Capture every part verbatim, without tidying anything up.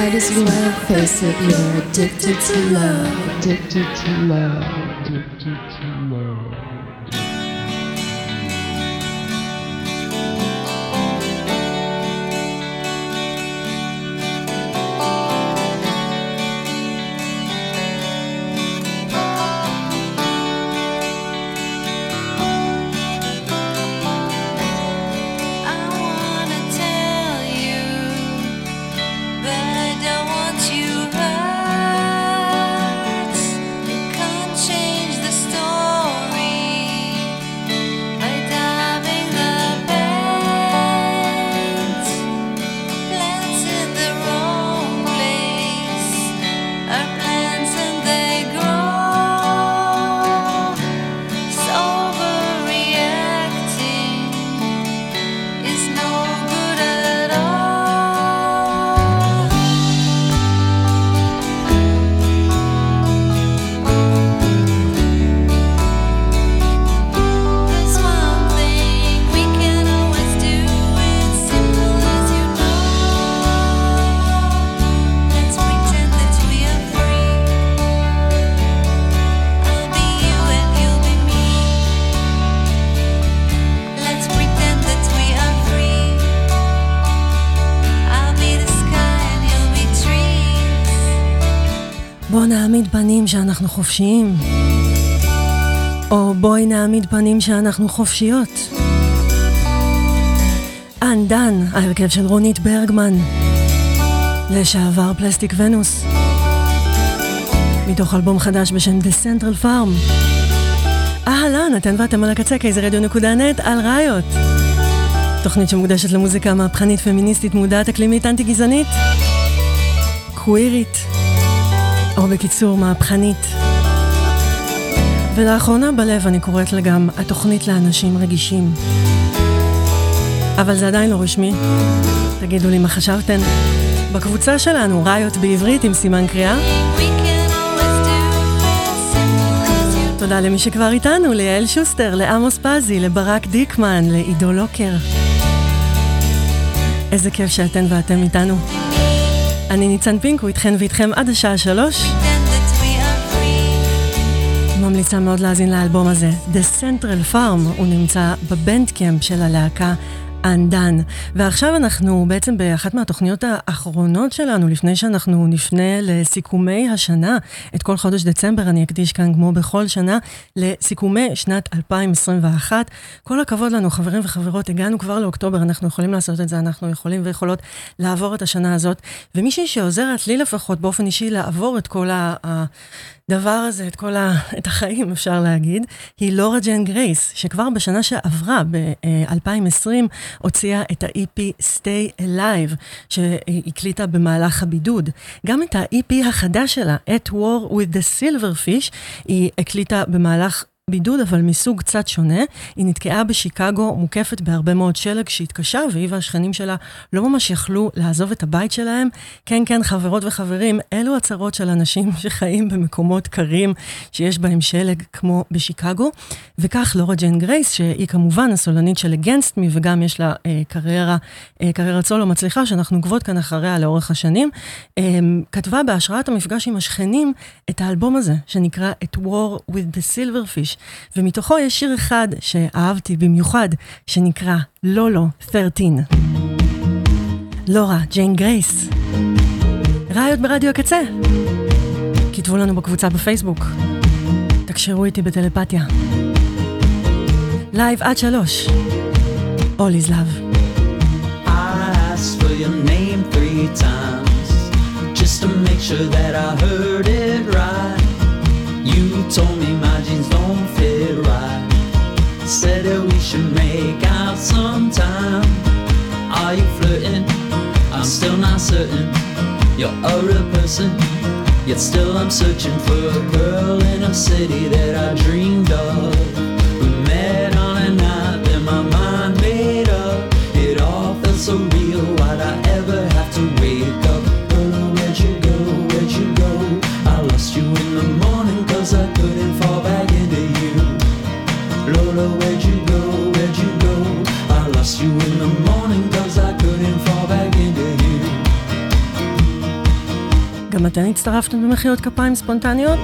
might as well face it, you're addicted to love. Addicted to love. Addicted to love. בוא נעמיד פנים שאנחנו חופשיים, או בואי נעמיד פנים שאנחנו חופשיות. אנדן, ההרכב של רונית ברגמן, לשעבר פלסטיק ונוס, מתוך אלבום חדש בשם The Central Farm. אהלן, אתן ואתם על הקצה, קייזר רדיו נקודה נט, על ראיות, תוכנית שמוקדשת למוזיקה מהפכנית פמיניסטית מודעת אקלימית אנטי גזענית, קווירית, או בקיצור מהפכנית. ולאחרונה בלב אני קוראת לה גם התוכנית לאנשים רגישים. אבל זה עדיין לא רשמי. תגידו לי מה חשבתן. בקבוצה שלנו ראיות בעברית עם סימן קריאה. תודה למי שכבר איתנו, ליעל שוסטר, לעמוס פזי, לברק דיקמן, לעידו לוקר. איזה כיף שאתן ואתם איתנו. אני ניצן פינקו, איתכן ואיתכם עד השעה שלוש. ממליצה מאוד להאזין לאלבום הזה, The Central Farm, הוא נמצא בבנדקאמפ של הלהקה אנדן. ועכשיו אנחנו בעצם באחת מהתוכניות האחרונות שלנו, לפני שאנחנו נפנה לסיכומי השנה. את כל חודש דצמבר אני אקדיש כאן כמו בכל שנה לסיכומי שנת אלפיים עשרים ואחת. כל הכבוד לנו חברים וחברות, הגענו כבר לאוקטובר, אנחנו יכולים לעשות את זה, אנחנו יכולים ויכולות לעבור את השנה הזאת. ומישהי שעוזרת לי לפחות באופן אישי לעבור את כל ה... דבר הזה, את כל ה... את החיים אפשר להגיד, היא לורה ג'ן גרייס, שכבר בשנה שעברה, ב-אלפיים ועשרים, הוציאה את ה-אי פי Stay Alive, שהקליטה במהלך הבידוד. גם את ה-אי פי החדש שלה, At War with the Silverfish, היא הקליטה במהלך בידוד, אבל מסוג קצת שונה. היא נתקעה בשיקגו, מוקפת בהרבה מאוד שלג שהתקשה, והיא והשכנים שלה לא ממש יכלו לעזוב את הבית שלהם. כן, כן, חברות וחברים, אלו הצרות של אנשים שחיים במקומות קרים, שיש בהם שלג כמו בשיקגו. וכך לורה ג'ן גרייס, שהיא כמובן הסולנית של Against Me, וגם יש לה אה, קריירה, אה, קריירת סולו מצליחה, שאנחנו עוקבות כאן אחריה לאורך השנים, אה, כתבה בהשראת המפגש עם השכנים את האלבום הזה, שנקרא At War with the Silverfish, ומתוכו יש שיר אחד שאהבתי במיוחד, שנקרא לולו שלוש עשרה. לורה ג'ן גרייס. ראיות ברדיו הקצה. כתבו לנו בקבוצה בפייסבוק. תקשרו איתי בטלפתיה. לייב עד שלוש. All is love. I asked for your name three times just to make sure that I heard it right. You told me my jeans don't fit right. Said that we should make out sometime. Are you flirting? I'm still not certain. You're a real person, yet still I'm searching for a girl in a city that I dreamed of. We met on a night that my mind made up. It all felt so real, why'd I ever have to wake up? Oh, where'd you go, where'd you go? I lost you in the morning cause I couldn't fall back into you. Lola, where'd you go, where'd you go? I lost you in the morning cause I couldn't fall back into you. גם אתן הצטרפתם במחיאות כפיים ספונטניות?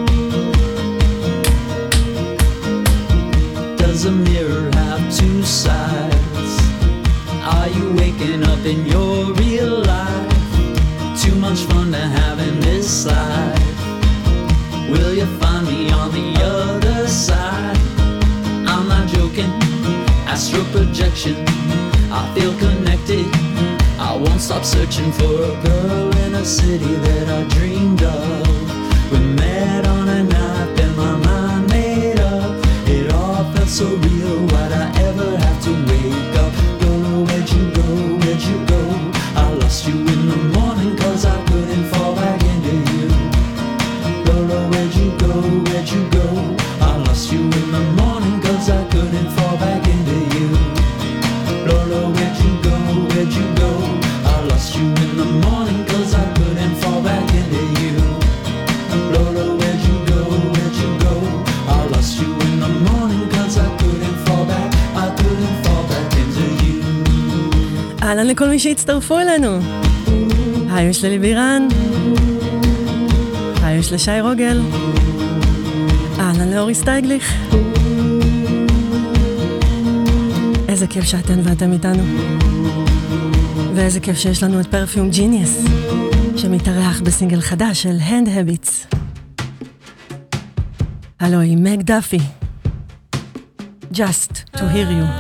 Does a mirror have two sides? Are you waking up in your real life? Too much fun to have in this life. Will you find me on the other side? I'm not joking, astral projection. I feel connected, I won't stop searching for a girl in a city that I dreamed of. We met on a night that my mind made up. It all felt so real, why'd I ever have to wake up? Lolo, where'd you go, where'd you go? I lost you in the morning cause I couldn't fall back into you. Lolo, where'd you go, where'd you go? I lost you in the morning cause I couldn't fall back into you. Lolo, where'd you go, where'd you go? I lost you in the morning cause I couldn't fall back into you. Lolo, where'd you go, where'd you go? I lost you in the morning cause I couldn't fall back, I couldn't fall back into you. אהלן לכל מי שהצטרפו אלינו. היי יש ללי בירן. היי יש לשי רוגל. אהלן לאורי סטייגליך. איזה כיף שאתן ואתם איתנו. ואיזה כיף שיש לנו את פרפיום ג'יניוס, שמתארח בסינגל חדש של Hand Habits. הלו היא מג דאפי. Just to hear you.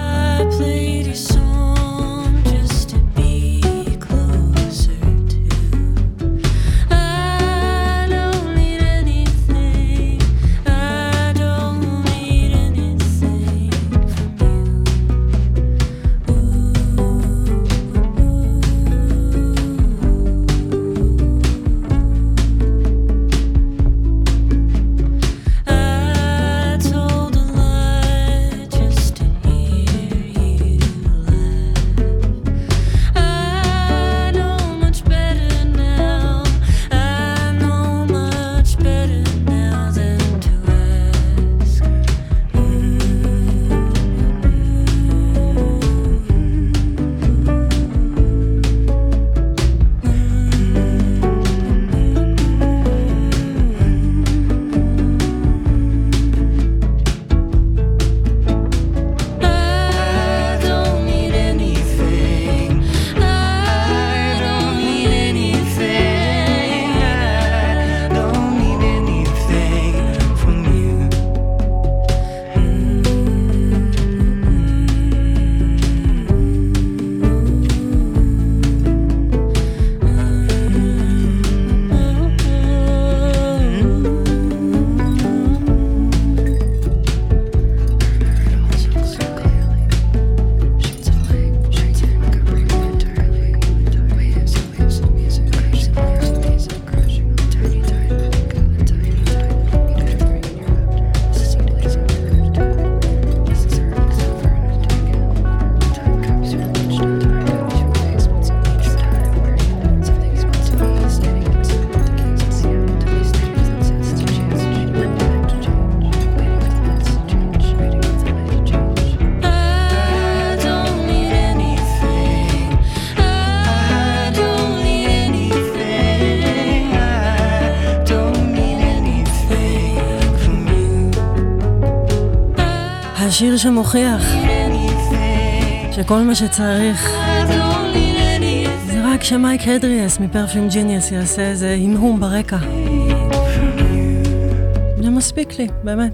השיר שמוכיח שכל מה שצריך זה רק שמייק הדריאס מפרפיום ג'יניוס יעשה איזה המהום ברקע. זה מספיק לי, באמת.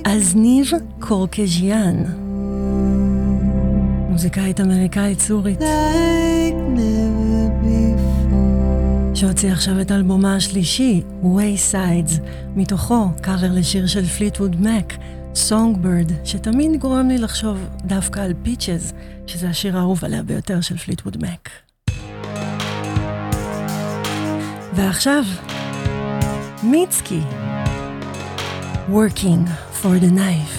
אז ניב קורקז'יאן, מוזיקאית אמריקאית סורית, שהוציא עכשיו את אלבומה השלישי, Waysides, מתוכו קאבר לשיר של פליטווד מק, Songbird, שתמיד גורם לי לחשוב דווקא על Peaches, שזה השיר האהוב עליה ביותר של פליטווד מק. ועכשיו, מיצקי, Working for the Knife.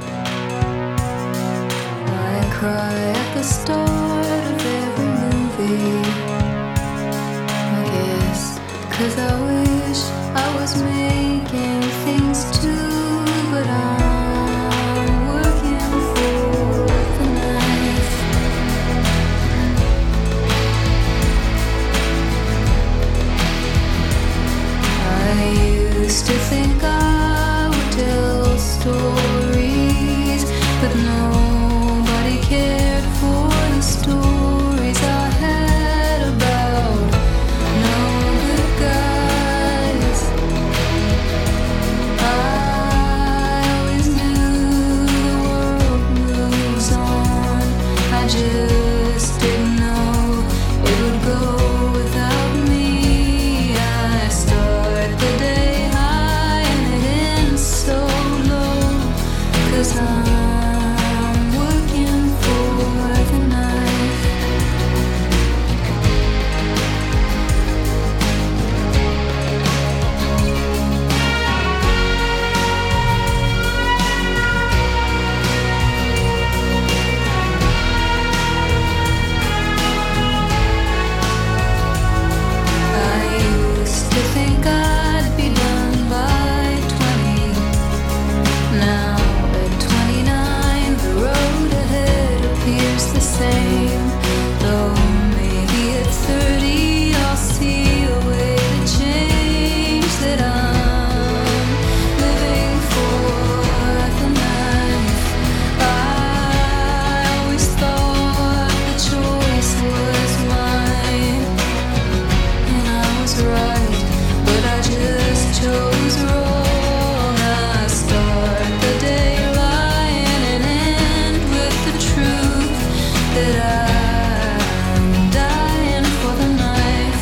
I cry at the start of every movie, I guess, 'cause I wish I was making things too, but I'm working for the knife. I used to think I would tell stories, but nobody cared for the stories I had about no good guys. I always knew the world moves on, I just didn't know it would go without me. I start the day high and it ends so low, 'cause I'm working for the knife. I used to think I'd be done by twenty. Now at twenty-nine, the road ahead appears the same. Though maybe at thirty, I'll see a way to change that I'm living for the knife. I always thought the choice was mine, and I was right, but I just chose wrong. I start the day lying and end with the truth that I'm dying for the knife.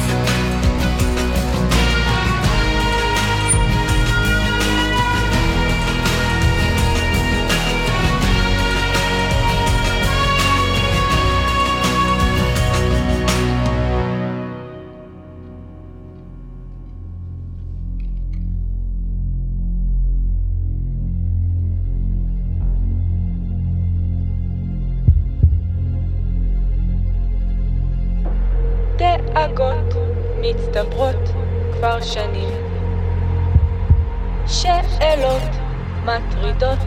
דאגות מצטברות כבר שנים, שאלות מטרידות,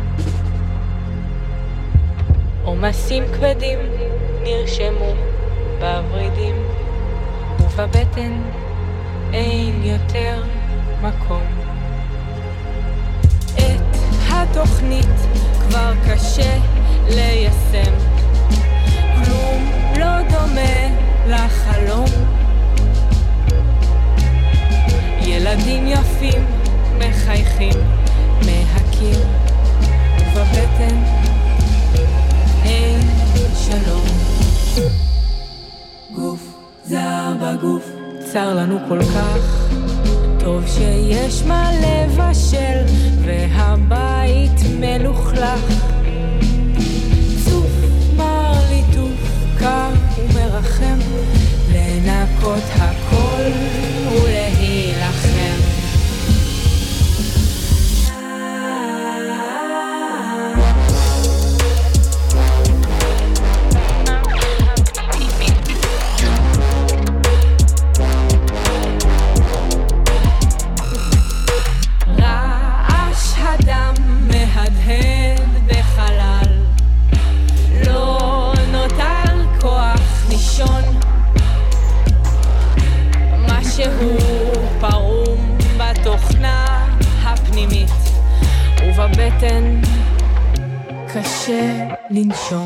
עומסים כבדים נרשמו בוורידים, ובבטן אין יותר מקום. את התוכנית כבר קשה ליישם, כלום לא דומה לחלום. ילדים יפים מחייכים, מהקים, ובבטן אין שלום. גוף זר בגוף, צר לנו כל כך, טוב שיש מה לבשל והבית מלוכלך. צוף מר ליטוף קר ומרחם, לנקות הכל ולהילחם. רעש הדם מהדהד בחלל, לא נותר כוח לישון, משהו פרום בתוכנה הפנימית, ובבטן קשה לנשום.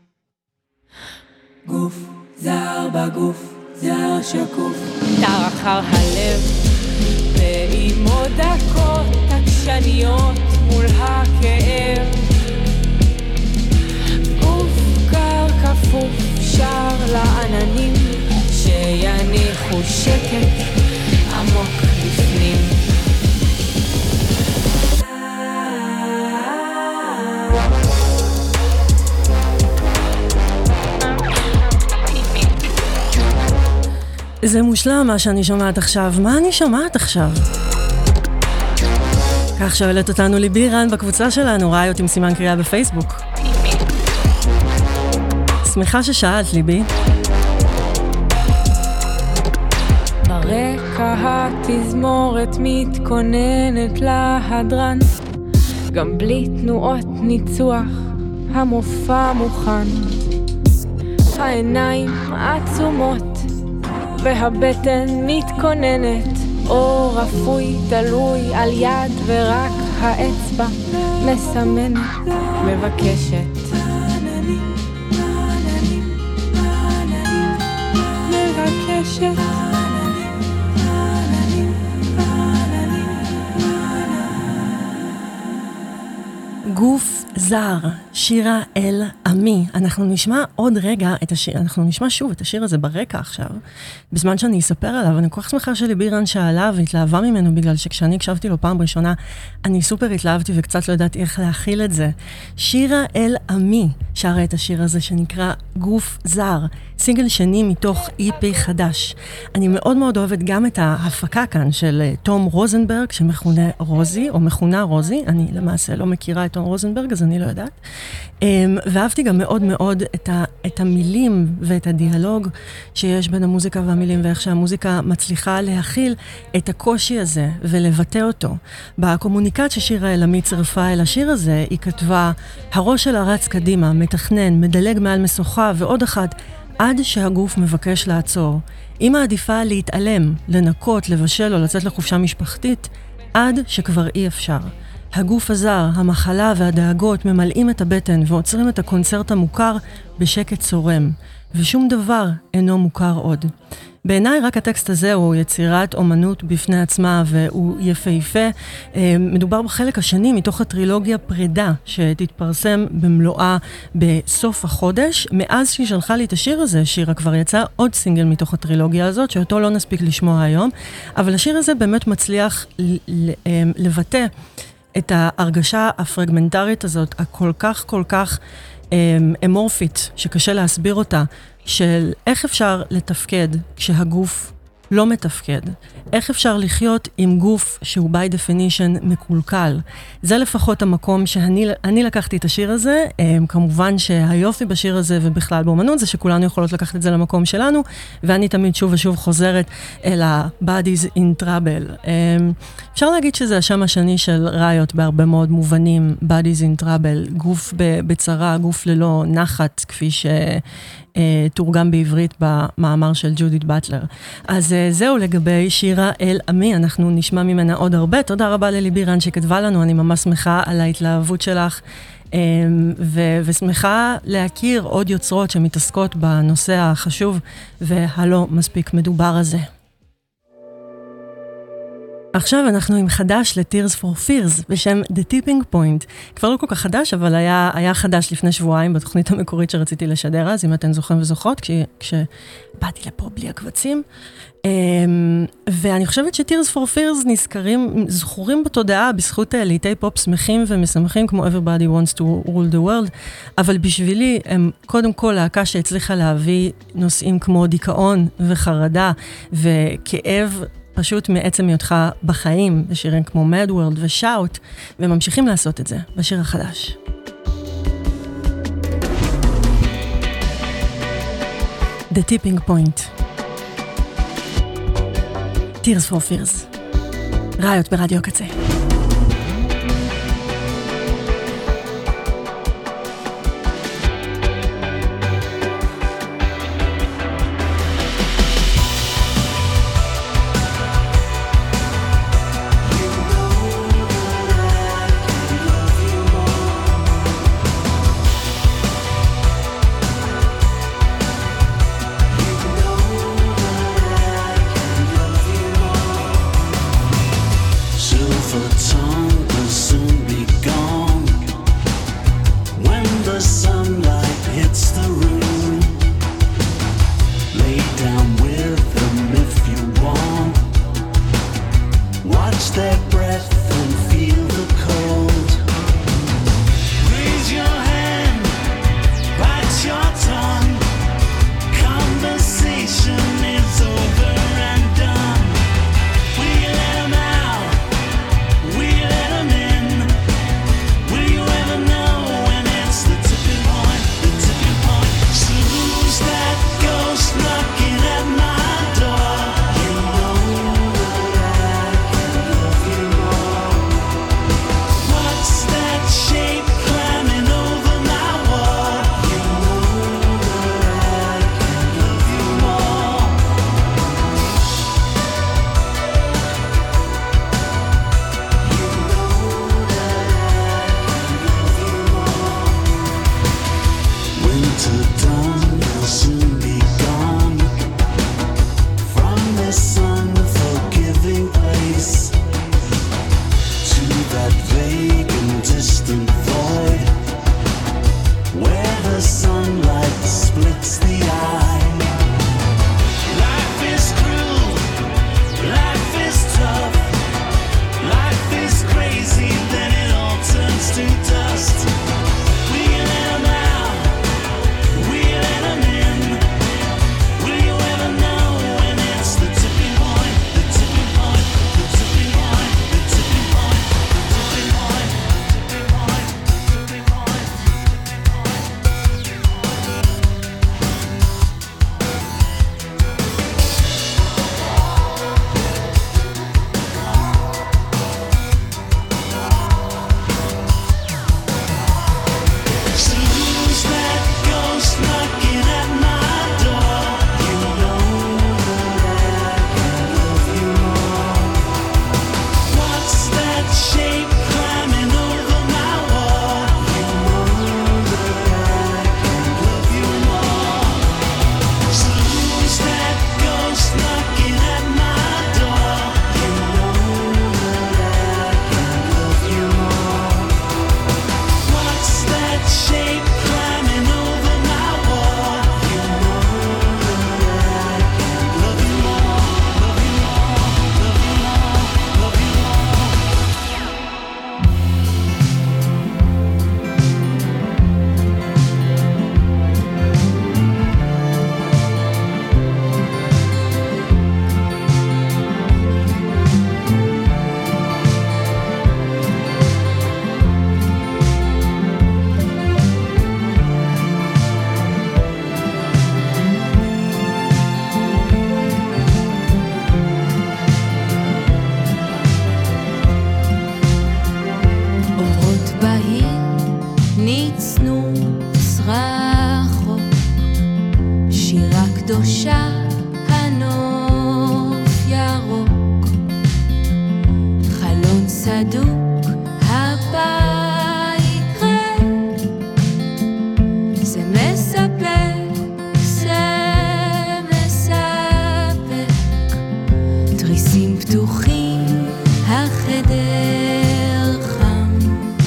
גוף זר בגוף, זר שקוף, תר אחר הלב ועם עוד דקות עקשניות מול הכאב גוף קר כפוף שר לעננים שיניחו שקט עמוק בפנים זה מושלם מה שאני שומעת עכשיו. מה אני שומעת עכשיו? כך שואלת אותנו ליבי רן בקבוצה שלנו, ראיות עם סימן קריאה בפייסבוק. שמחה ששאלת ליבי. ברקע התזמורת מתכוננת להדרן גם בלי תנועות ניצוח המופע מוכן העיניים עצומות והבטן מתכוננת אור אפוי תלוי על יד ורק האצבע מסמנת מבקשת מבקשת גוף זר, שירה אל עמי. אנחנו נשמע עוד רגע את השיר, אנחנו נשמע שוב את השיר הזה ברקע עכשיו, בזמן שאני אספר עליו. אני כל כך שמחה שליבי רן שאלה והתלהבה ממנו, בגלל שכשאני הקשבתי לו פעם ראשונה, אני סופר התלהבתי וקצת לא ידעתי איך להכיל את זה. שירה אל עמי שרה את השיר הזה שנקרא גוף זר, סינגל שני מתוך אי פי חדש. אני מאוד מאוד אוהבת גם את ההפקה כאן של תום רוזנברג, שמכונה רוזי, או מכונה רוזי. אני למעשה לא מכירה את תום רוזנברג, אז אני לא יודעת. ואהבתי גם מאוד מאוד את, ה, את המילים ואת הדיאלוג שיש בין המוזיקה והמילים, ואיך שהמוזיקה מצליחה להכיל את הקושי הזה ולבטא אותו. בקומוניקט ששירה אל עמי צרפה אל השיר הזה, היא כתבה, הראש שלה רץ קדימה, מתכנן, מדלג מעל משוכה ועוד אחת, עד שהגוף מבקש לעצור. היא מעדיפה להתעלם, לנקות, לבשל או לצאת לחופשה משפחתית, עד שכבר אי אפשר. הגוף הזר, המחלה והדאגות ממלאים את הבטן ועוצרים את הקונצרט המוכר בשקט צורם, ושום דבר אינו מוכר עוד. בעיניי רק הטקסט הזה הוא יצירת אומנות בפני עצמה והוא יפהפה. מדובר בחלק השני מתוך הטרילוגיה פרידה שתתפרסם במלואה בסוף החודש. מאז שהיא שלחה לי את השיר הזה, שירה כבר יצא עוד סינגל מתוך הטרילוגיה הזאת שאותו לא נספיק לשמוע היום, אבל השיר הזה באמת מצליח לבטא את ההרגשה הפרגמנטרית הזאת, הכל כך כל כך אמורפית, שקשה להסביר אותה, של איך אפשר לתפקד כשהגוף לא מתפקד. איך אפשר לחיות עם גוף שהוא by definition מקולקל. זה לפחות המקום שאני אני לקחתי את השיר הזה. כמובן שהיופי בשיר הזה ובכלל באומנות זה שכולנו יכולות לקחת את זה למקום שלנו, ואני תמיד שוב ושוב חוזרת אל ה-Bodies in Trouble. אפשר להגיד שזה השם השני של ראיות בהרבה מאוד מובנים, Bodies in Trouble, גוף בצרה, גוף ללא נחת, כפי ש... תורגם בעברית במאמר של ג'ודית באטלר. אז זהו לגבי שירה אל עמי, אנחנו נשמע ממנה עוד הרבה. תודה רבה לליבי רן שכתבה לנו, אני ממש שמחה על ההתלהבות שלך, ו- ושמחה להכיר עוד יוצרות שמתעסקות בנושא החשוב והלא מספיק מדובר הזה. עכשיו אנחנו עם חדש ל-Tears for Fears בשם The Tipping Point. כבר לא כל כך חדש, אבל היה, היה חדש לפני שבועיים בתוכנית המקורית שרציתי לשדר אז, אם אתן זוכרים וזוכרות, כש, כשבאתי לפה בלי הקבצים. ואני חושבת ש-Tears for Fears נזכרים, זכורים בתודעה בזכות ליטי פופ שמחים ומשמחים כמו Everybody Wants to Rule the World, אבל בשבילי הם קודם כל להקה שהצליחה להביא נושאים כמו דיכאון וחרדה וכאב, פשוט מעצם היותך בחיים, בשירים כמו Mad World ו-Shout, וממשיכים לעשות את זה בשיר החדש. The Tipping Point. Tears for Fears. ראיות ברדיו קצה. קדושה הנוף ירוק, חלון סדוק הבית ריק, זה מספק, זה מספק, תריסים פתוחים, החדר חם,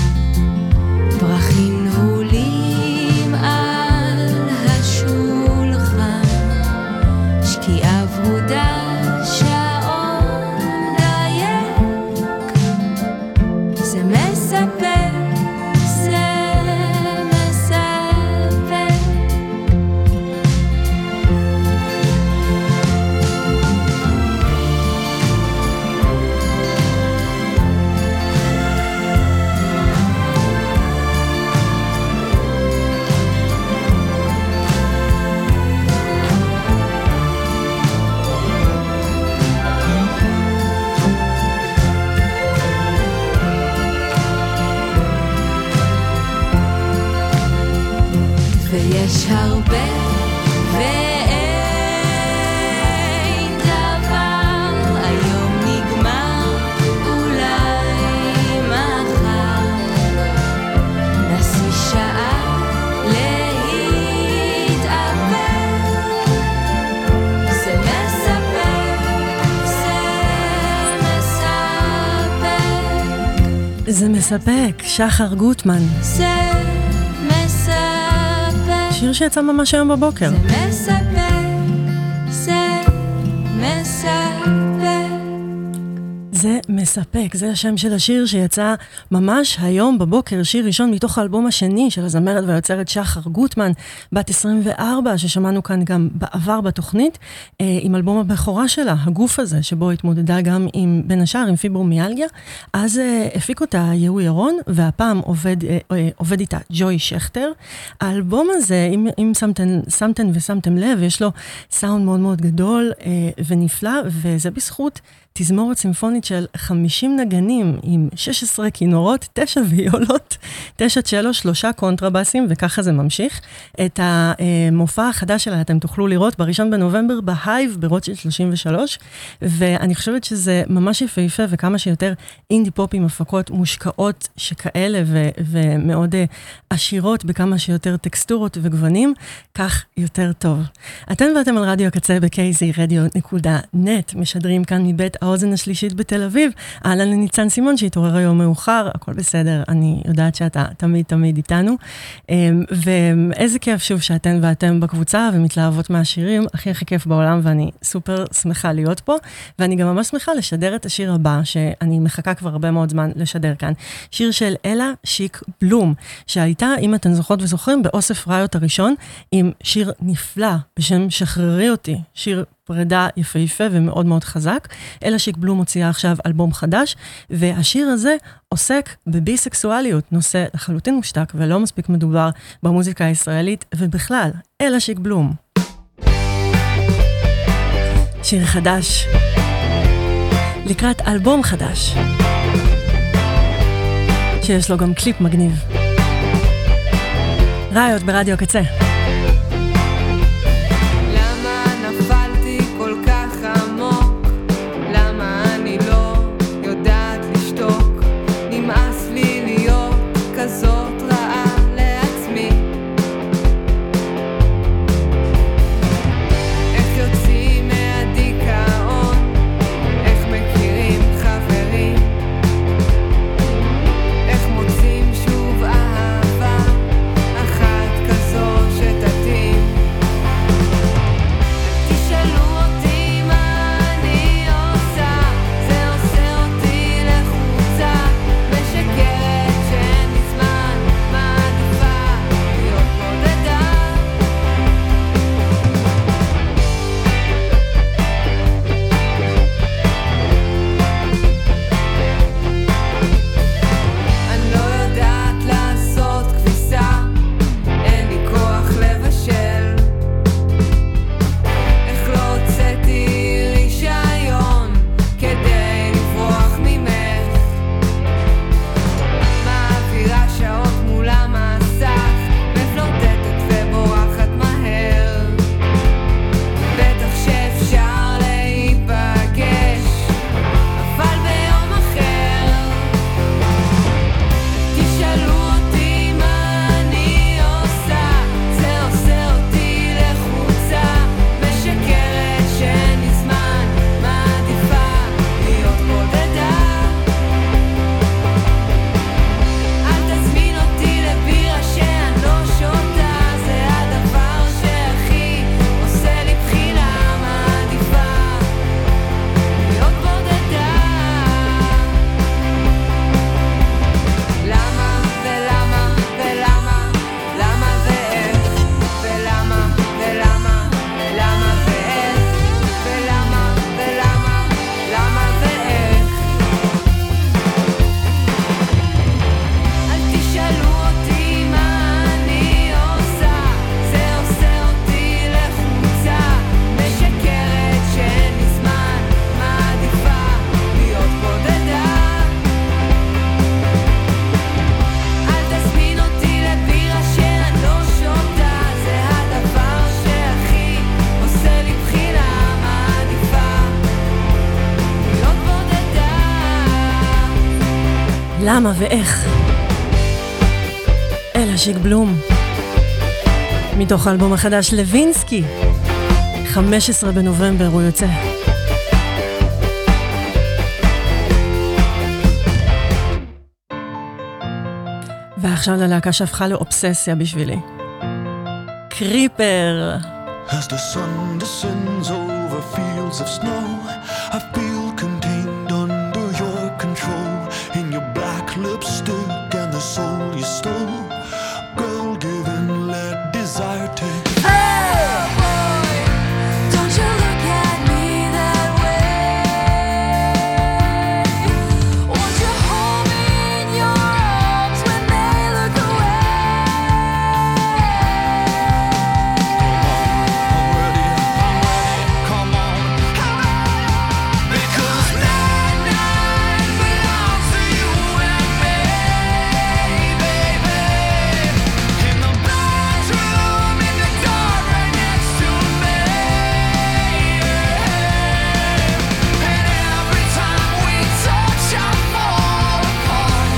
פרחים נעולים על השולחן, שקיעה ורודה, שעון דייק, זה מספק, זה מספק. ויש הרבה ואין דבר, היום נגמר, אולי מחר נסי שעה להתעבר, זה מספק, זה מספק, זה מספק, שחר גוטמן. זה שיר שיצא ממש היום בבוקר. זה מספק, זה מספק. זה מספק, זה השם של השיר שיצא ממש היום בבוקר, שיר ראשון מתוך האלבום השני של הזמרת והיוצרת שחר גוטמן, בת עשרים וארבע, ששמענו כאן גם בעבר בתוכנית, עם אלבום הבכורה שלה, הגוף הזה, שבו התמודדה גם עם, בין השאר, עם פיברומיאלגיה. אז הפיק אותה יהוא ירון, והפעם עובד, עובד איתה ג'וי שכטר. האלבום הזה, אם, אם שמתן, שמתן ושמתם לב, יש לו סאונד מאוד מאוד גדול ונפלא, וזה בזכות תזמורת סימפונית של חמישים נגנים עם שש עשרה כינורות, תשע ויולות, תשע צ'לו, שלושה קונטרבסים, וככה זה ממשיך. את המופע החדש שלה אתם תוכלו לראות בראשון בנובמבר בהייב ברוטשילד שלושים ושלוש, ואני חושבת שזה ממש יפהפה, וכמה שיותר אינדי פופ עם הפקות מושקעות שכאלה, ו- ומאוד עשירות בכמה שיותר טקסטורות וגוונים, כך יותר טוב. אתם ואתם על רדיו הקצה ב-קיי זי רדיו נקודה נט, משדרים כאן מבית האוזן השלישית בתל אביב. אהלן לניצן סימון שהתעורר היום מאוחר, הכל בסדר, אני יודעת שאתה תמיד תמיד איתנו. ואיזה כיף שוב שאתן ואתם בקבוצה ומתלהבות מהשירים, הכי הכי כיף בעולם, ואני סופר שמחה להיות פה, ואני גם ממש שמחה לשדר את השיר הבא, שאני מחכה כבר הרבה מאוד זמן לשדר כאן. שיר של אלה שיק בלום, שהייתה, אם אתן זוכרות וזוכרים, באוסף ראיות הראשון, עם שיר נפלא בשם שחררי אותי, שיר פרידה יפהפה ומאוד מאוד חזק. אלה שיק בלום מוציאה עכשיו אלבום חדש, והשיר הזה עוסק בביסקסואליות, נושא לחלוטין מושתק ולא מספיק מדובר במוזיקה הישראלית, ובכלל, אלה שיק בלום. שיר חדש, לקראת אלבום חדש, שיש לו גם קליפ מגניב. ראיות ברדיו הקצה. איך מוצאים שוב אהבה אחת כזו למה ואיך. אלה שיק בלום. מתוך האלבום החדש לוינסקי. חמישה עשר בנובמבר הוא יוצא. ועכשיו ללהקה שהפכה לאובססיה בשבילי. קריפר. As the sun descends over fields of snow, I feel contained under your control. In your black lipstick and the soul you stole, girl, give and let desire take. Oh boy, don't you look at me that way. Won't you hold me in your arms when they look away? I'm ready, I'm ready, come on, come on. Because that night belongs to you and me, baby. In the bedroom, in the dark, right next to me. And every time we touch, I fall apart.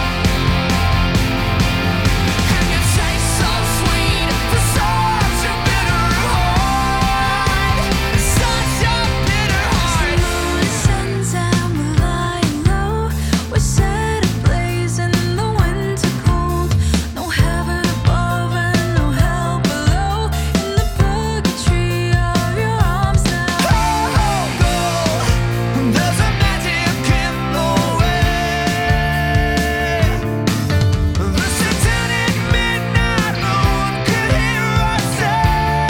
And you taste so sweet for such a bitter heart, such a bitter heart. The sun's out, we're lying low. We're set ablaze in the winter cold. No heaven above and no hell below. In the purgatory of your arms now. Oh, girl, there's a magic in the way. The satanic midnight moon could hear us say,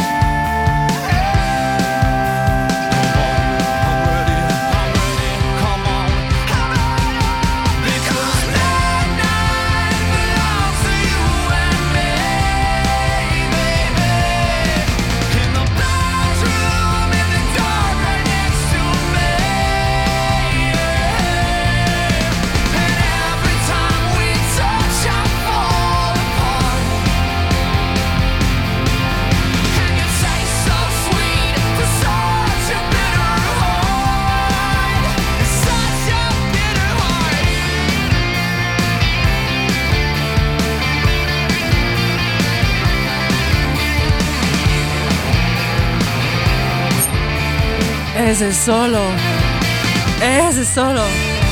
I'm ready, I'm ready, come on, come on. Because that night belongs to you and me, baby. In the bedroom, in the dark, right next to me. And every time we touch, I fall apart. And you taste so sweet for such a bitter heart, such a bitter heart. איזה סולו. איזה סולו.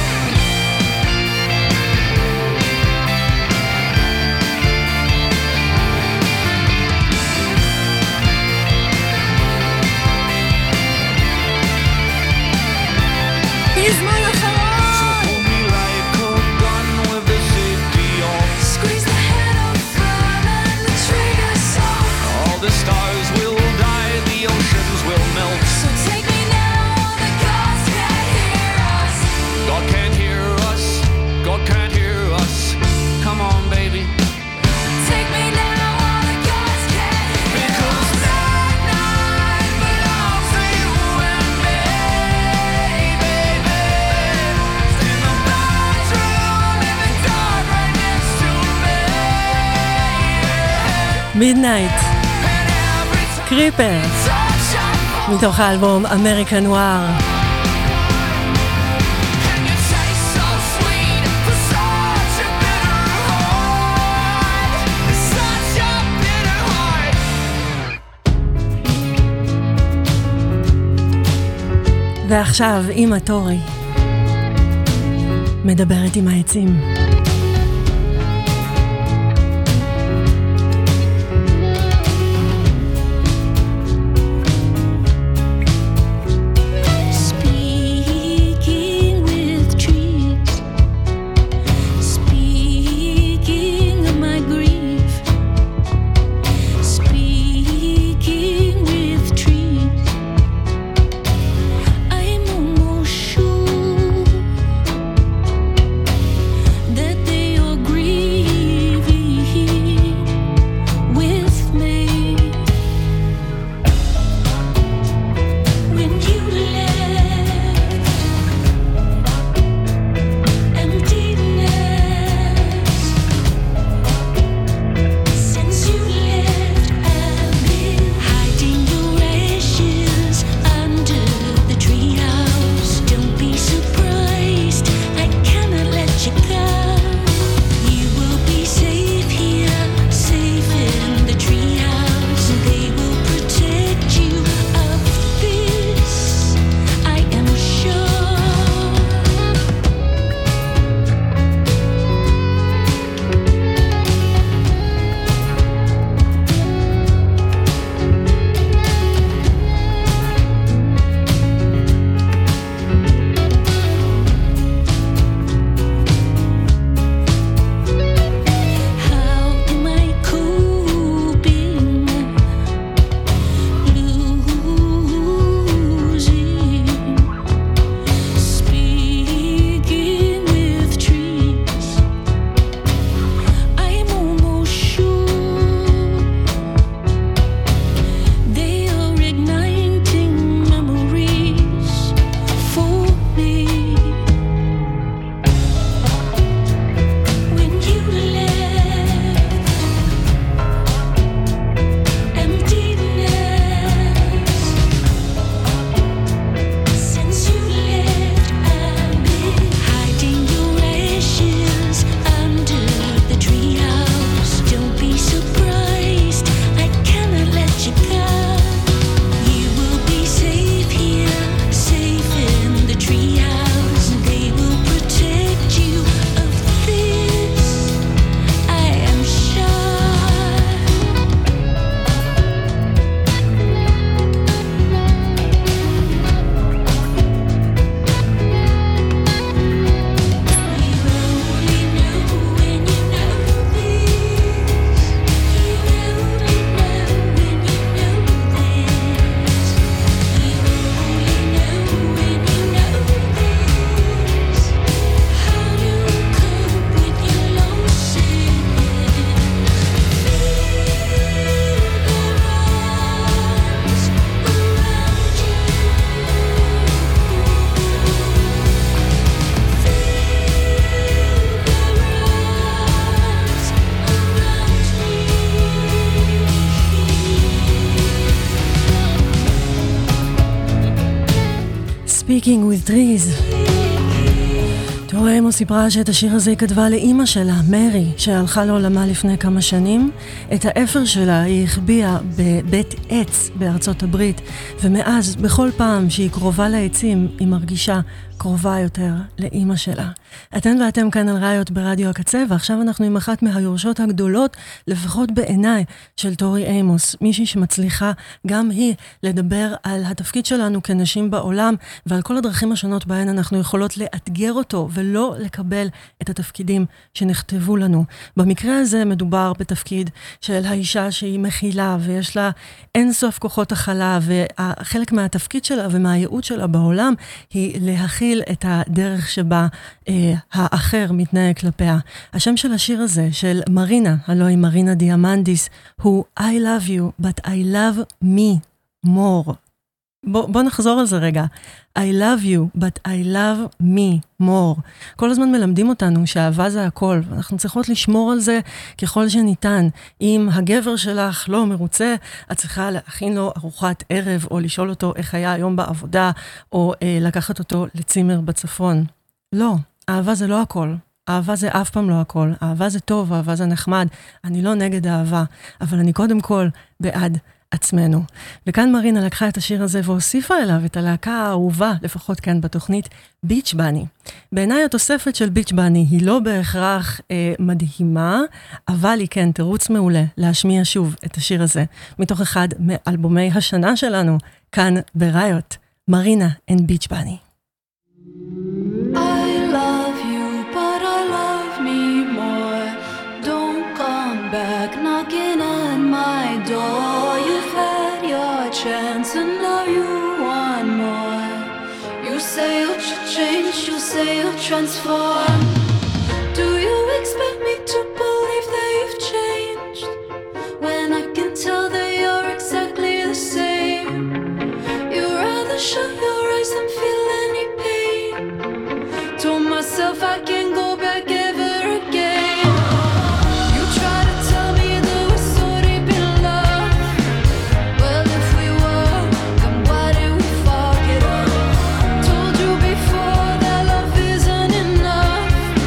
פזמון אחרון. Hold me like a gun with the safety on. Squeeze the head up front and the trigger soft. All the stars will die, the oceans will melt. So take me now, the gods can't hear us. God can't hear us, God can't hear us. Come on, baby. Take me now, the gods can't hear Because us. that night belongs to you and me, baby. In the bedroom, in the dark, right next to me. מידנייט. And every time קריפר. touch, I fall. מתוך האלבום אמריקן וואר. And you taste so sweet for such a bitter heart, such a bitter heart. ועכשיו אמא תורי מדברת עם העצים. Speaking with trees, speaking of my grief, speaking with trees, I'm almost sure Speaking with Trees. טורי עמוס סיפרה שאת השיר הזה היא כתבה לאימא שלה, מרי, שהלכה לעולמה לפני כמה שנים. את האפר שלה היא החביאה בבית עץ בארצות הברית, ומאז, בכל פעם שהיא קרובה לעצים, היא מרגישה קרובה יותר לאימא שלה. אתן ואתם כאן על ראיות ברדיו הקצה, ועכשיו אנחנו עם אחת מהיורשות הגדולות, לפחות בעיניי, של טורי עמוס, מישהי שמצליחה גם היא לדבר על התפקיד שלנו כנשים בעולם, ועל כל הדרכים השונות בהן אנחנו יכולות לאתגר אותו, ולא לקבל את התפקידים שנכתבו לנו. במקרה הזה מדובר בתפקיד של האישה שהיא מכילה, ויש לה אינסוף כוחות הכלה, וחלק מהתפקיד שלה ומהייעוד שלה בעולם, היא להכיל את הדרך שבה אה, האחר מתנהג כלפיה. השם של השיר הזה, של מרינה, הלוא היא מרינה דיאמנדיס, הוא I love you, but I love me more. בוא, בוא נחזור על זה רגע. I love you, but I love me more. כל הזמן מלמדים אותנו שאהבה זה הכל, ואנחנו צריכות לשמור על זה ככל שניתן. אם הגבר שלך לא מרוצה, את צריכה להכין לו ארוחת ערב, או לשאול אותו איך היה היום בעבודה, או אה, לקחת אותו לצימר בצפון. לא, אהבה זה לא הכל. אהבה זה אף פעם לא הכל. אהבה זה טוב, אהבה זה נחמד. אני לא נגד אהבה, אבל אני קודם כל בעד עצמנו. וכאן מרינה לקחה את השיר הזה והוסיפה אליו את הלהקה האהובה, לפחות כאן בתוכנית, ביץ' בני. בעיניי התוספת של ביץ' בני היא לא בהכרח אה, מדהימה, אבל היא כן תירוץ מעולה להשמיע שוב את השיר הזה, מתוך אחד מאלבומי השנה שלנו, כאן בראיות, מרינה and ביץ' בני. I love you, but I love me more. Don't come back knocking at my door. You've had your chance and now you want more. You say you'll change, you say you'll transform. Do you expect me to believe that you've changed when I can tell that you're exactly the same? You'd rather shut your eyes than feel any pain. Told myself I can't go back ever again. You try to tell me that we're so deep in love. Well, if we were, then why did we fuck it up? Told you before that love isn't enough.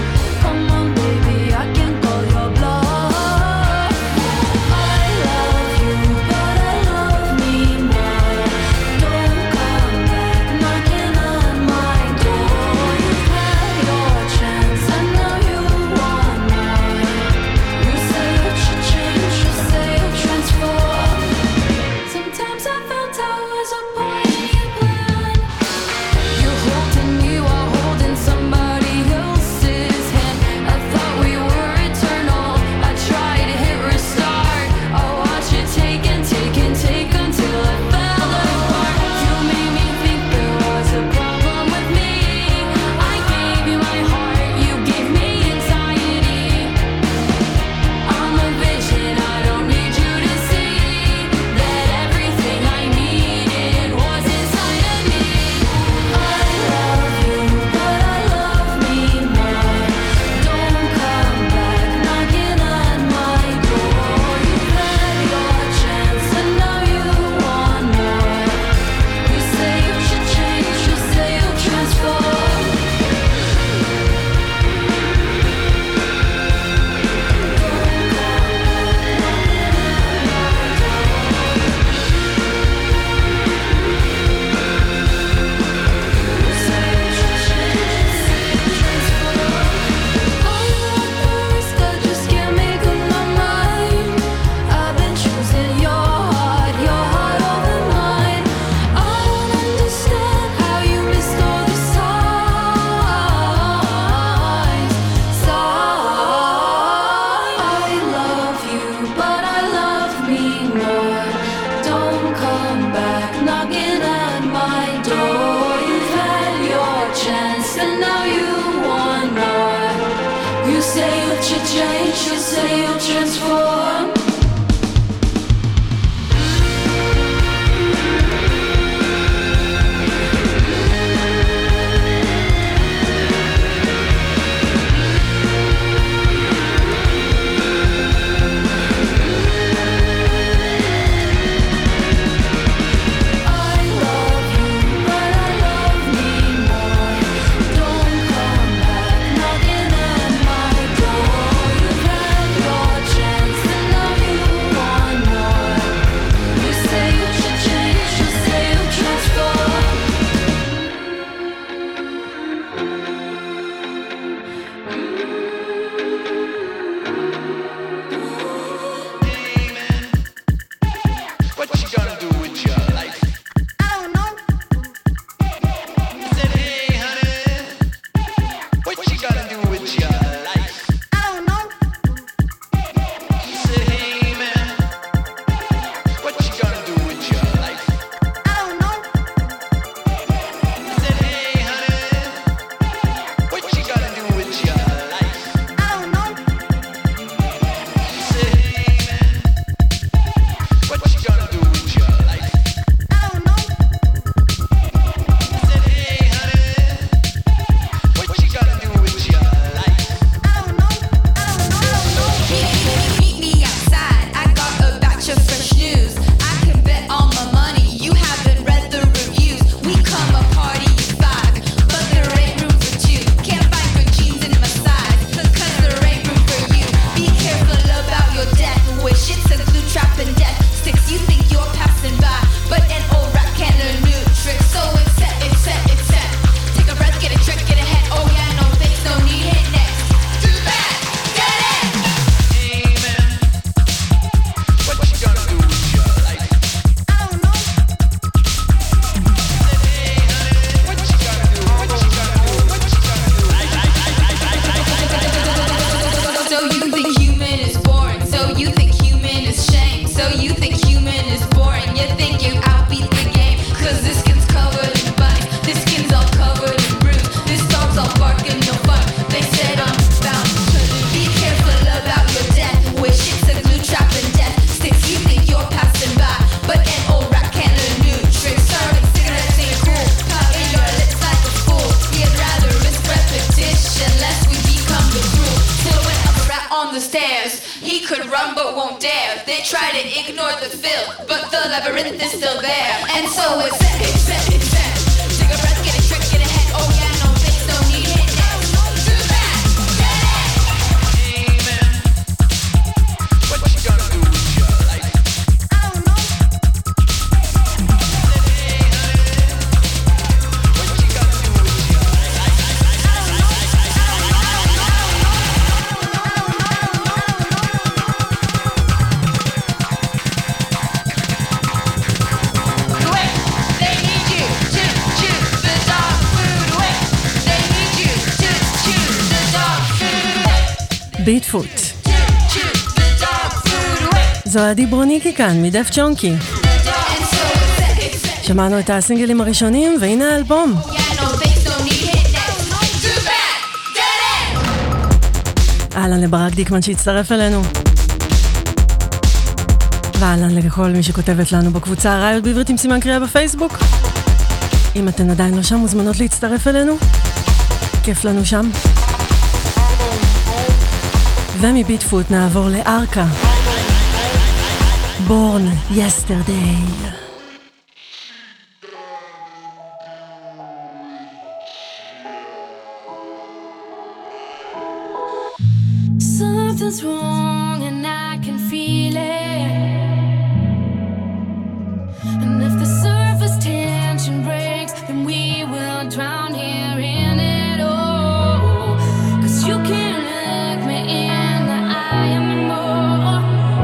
They try to ignore the filth, but the labyrinth is still there. And so accept, accept, accept. Take a breath, get a trick, get ahead. Oh yeah, no face, don't need it next. Do that, get it. Amen. What you gonna do with your life? I don't know. What you gonna do with your life? Wait, they need you to choose the dog food. Wait, they need you to choose the dog food. ביטפוט. To choose the dog food. Wait, זו עדי ברוניקי כאן, מדף צ'ונקי. and so accept, accept. שמענו את הסינגלים הראשונים, והנה האלבום. Yeah, no face, don't need hit next. Do that, get it. אהלן לברק דיקמן שהצטרף אלינו. ואהלן לכל מי שכותבת לנו בקבוצה הרעיות בעברית עם סימן קריאה בפייסבוק. אם אתן עדיין לא שם, מוזמנות להצטרף אלינו. כיף לנו שם. ומביטפוט נעבור לארקה. Born Yesterday. Something's wrong and I can feel it. And if the surface tension breaks, then we will drown here in it all. 'Cause you can't look me in the eye anymore.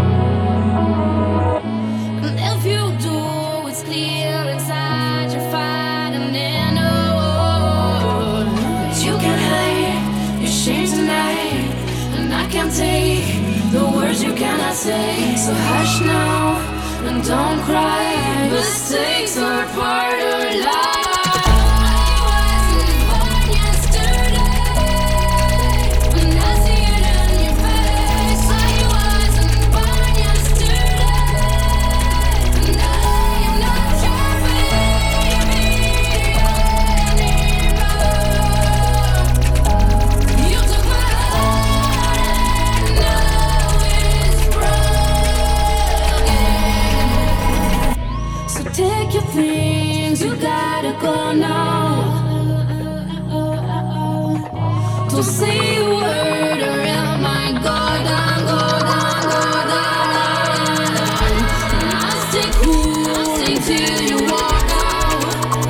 And if you do, it's clear inside you're fighting in a war. But you can't hide your shame tonight, and I can't take the words you cannot say. So hush now and don't cry. Mistakes are part of life. I wasn't born yesterday, and I see it in your face. I wasn't born yesterday, and I am not your baby anymore. You took my heart and now it's broken. So take your things, you gotta go now. Don't say a word or it might go down, go down, go down. And I'll stay cool until you walk out.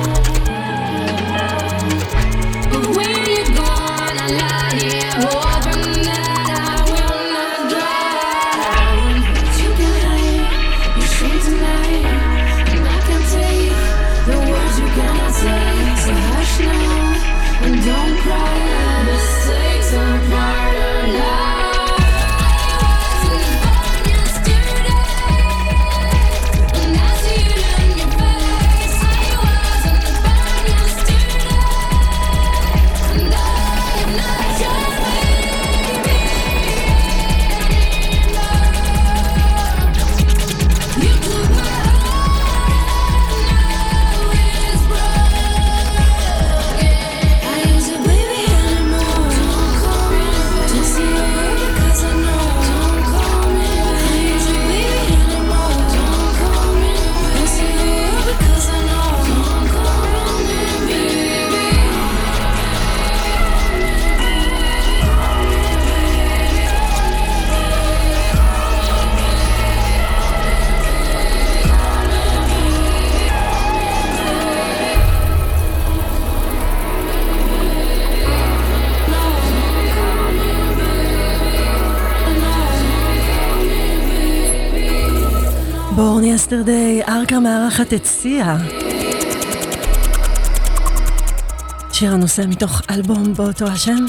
But when you're gone, I lie here hoping that I will not drown. But you can hide your shame tonight, and I can't take the words you cannot say. So hush now and don't cry. Mistakes are part of life. I wasn't born yesterday, and I see it in your face. I wasn't born yesterday, and I am not your baby anymore. You took my heart, now it's broken. I ain't your baby anymore. Don't call me. Don't say it because I know. Don't call me. I ain't your baby anymore. Don't call me. Don't say it because I know. Don't call me, baby. Born Yesterday, ארקה מארחת את סיה. שיר הנושא מתוך אלבום באותו השם,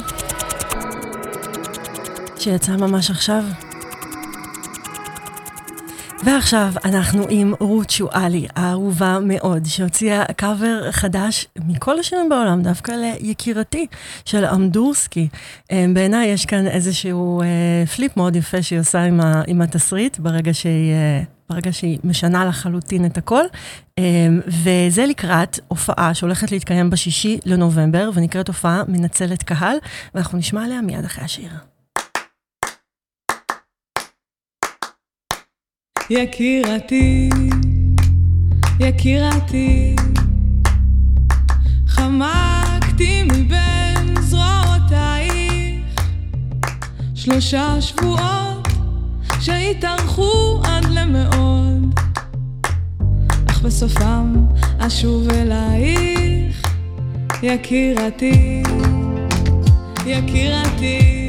שיצא ממש עכשיו. ועכשיו אנחנו עם רות שואלי, האהובה מאוד, שהוציאה קאבר חדש מכל השירים בעולם, דווקא ליקירתי של אמדורסקי. בעיניי יש כאן איזשהו פליפ מאוד יפה שהיא עושה עם, ה, עם התסריט, ברגע שהיא, ברגע שהיא משנה לחלוטין את הכל. וזה לקראת הופעה שהולכת להתקיים בשישי לנובמבר, ונקראת הופעה מנצלת קהל, ואנחנו נשמע עליה מיד אחרי השיר. יקירתי, יקירתי, חמקתי מבין זרועותייך שלושה שבועות שהתארכו עד למאוד, אך בסופם אשוב אלייך, יקירתי, יקירתי,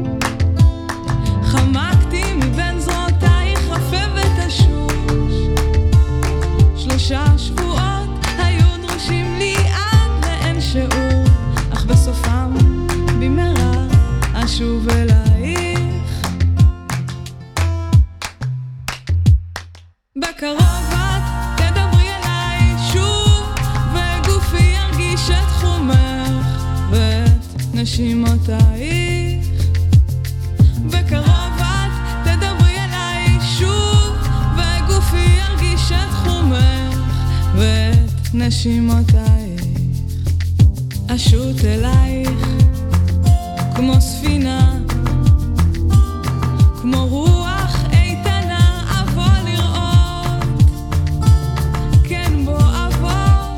חמקתי מבין זרועותייך רפה ותשוש, שלושה שבועות היו דרושים לי עד לאין שיעור, אך בסופם במהרה אשוב אלייך. בקרוב את תדברי אליי שוב, וגופי ירגיש את חומך ואת נשימותייך. בקרוב את תדברי אליי שוב, וגופי ירגיש את חומך ואת נשימותייך. אשוט אלייך כמו ספינה, כמו רוח איתנה, אבוא לראות, כן בוא אבוא,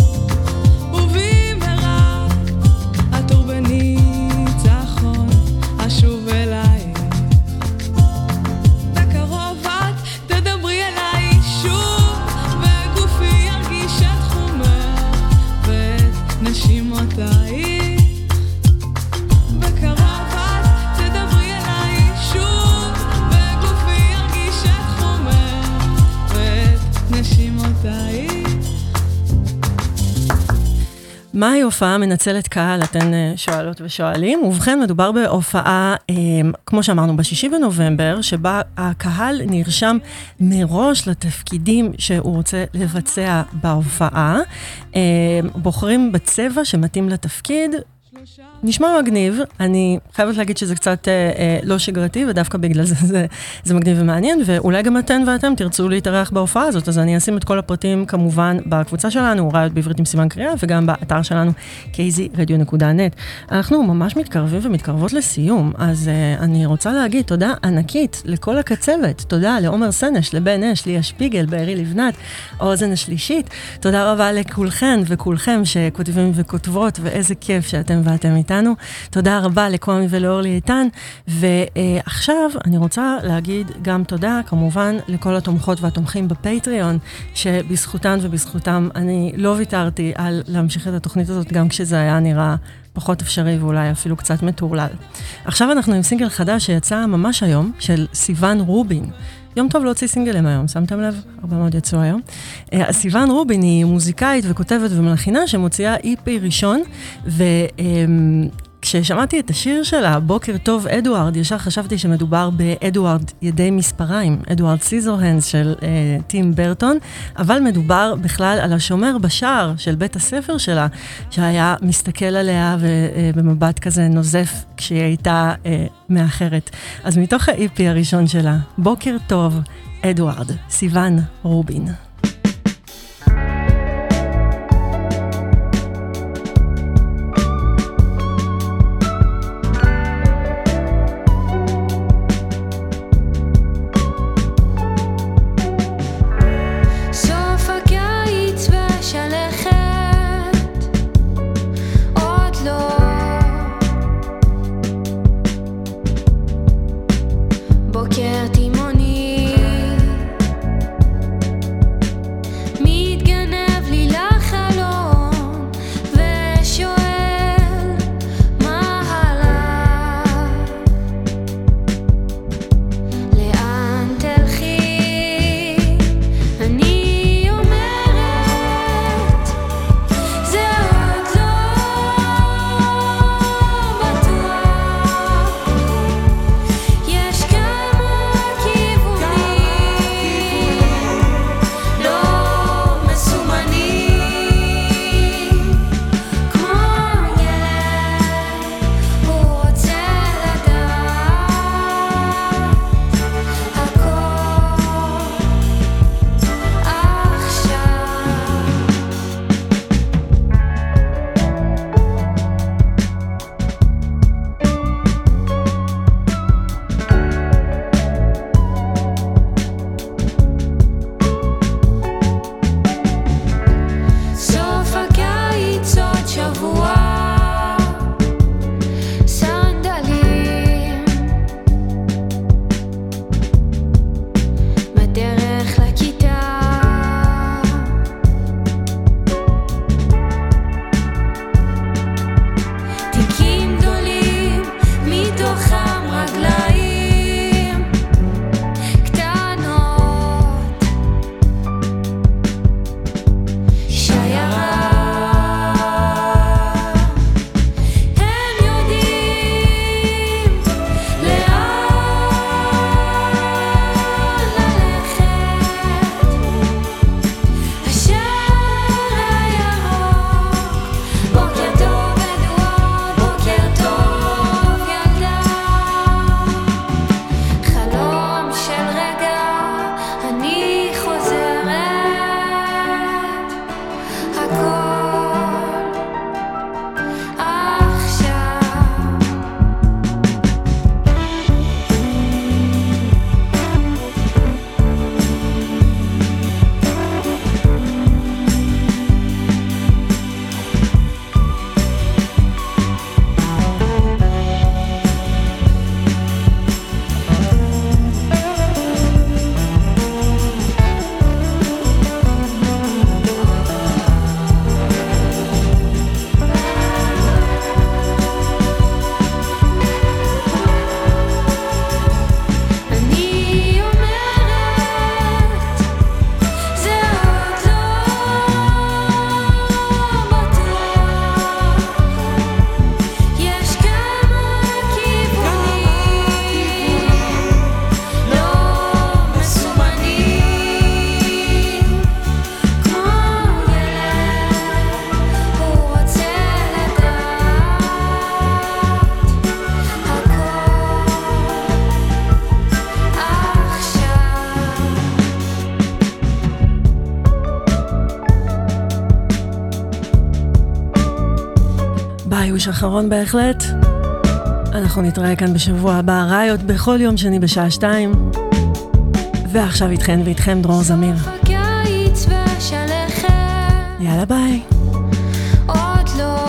ובמהרה עטור בניצחון אשוב אלייך. בקרוב את תדברי אליי שוב, וגופי ירגיש את חומך ואת נשימותייך. מהי הופעה מנצלת קהל? אתן שואלות ושואלים. ובכן, מדובר בהופעה, כמו שאמרנו, בשישי בנובמבר, שבה הקהל נרשם מראש לתפקידים שהוא רוצה לבצע בהופעה. בוחרים בצבע שמתאים לתפקיד. נשמע מגניב, אני חייבת להגיד שזה קצת אה, אה, לא שגרתי, ודווקא בגלל זה, זה זה מגניב ומעניין, ואולי גם אתן ואתם תרצו להתארח בהופעה הזאת, אז אני אשים את כל הפרטים כמובן בקבוצה שלנו, ראיות בעברית עם סימן קריאה, וגם באתר שלנו קי זי רדיו נקודה נט. אנחנו ממש מתקרבים ומתקרבות לסיום, אז אה, אני רוצה להגיד תודה ענקית לכל הקצבת, תודה לעומר סנש, לבן אש, ליה שפיגל, בארי לבנת, האוזן השלישית, תודה רבה לכולכן וכולכם שכותבים וכותבות, ואיזה כיף שאתם ואתם איתנו. תודה רבה לקומי ולאורלי איתן, ועכשיו אני רוצה להגיד גם תודה כמובן לכל התומכות והתומכים בפטריון, שבזכותן ובזכותם אני לא ויתרתי על להמשיך את התוכנית הזאת גם כשזה היה נראה פחות אפשרי ואולי אפילו קצת מטורלל. עכשיו אנחנו עם סינגל חדש שיצא ממש היום של סיוון רובין. יום טוב להוציא סינגלים היום, שמתם לב? הרבה מאוד יצאו היום. סיוון רובין היא מוזיקאית וכותבת ומלחינה שמוציאה אי פי ראשון, וכששמעתי את השיר שלה, בוקר טוב אדוארד, ישר חשבתי שמדובר באדוארד ידי מספריים, אדוארד סיזורהנס של אה, טים ברטון, אבל מדובר בכלל על השומר בשער של בית הספר שלה, שהיה מסתכל עליה ובמבט כזה נוזף כשהיא הייתה אה, מאחרת. אז מתוך ה-אי פי הראשון שלה, בוקר טוב אדוארד, סיוון רובין. בוקר תימוני ייאוש אחרון בהחלט. אנחנו נתראה כאן בשבוע הבא, ראיות בכל יום שני בשעה שתיים. ועכשיו איתכן ואיתכם דרור זמיר. הקיץ והשלכת יאללה ביי. עוד לא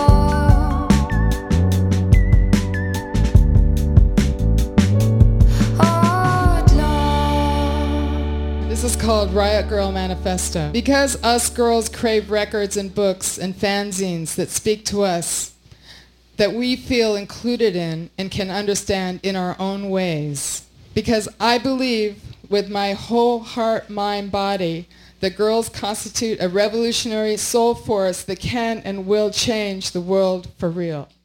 עוד לא This is called Riot Girl Manifesto. Because us girls crave records and books and fanzines that speak to us, that we feel included in and can understand in our own ways. Because I believe with my whole heart, mind, body, that girls constitute a revolutionary soul force that can and will change the world for real.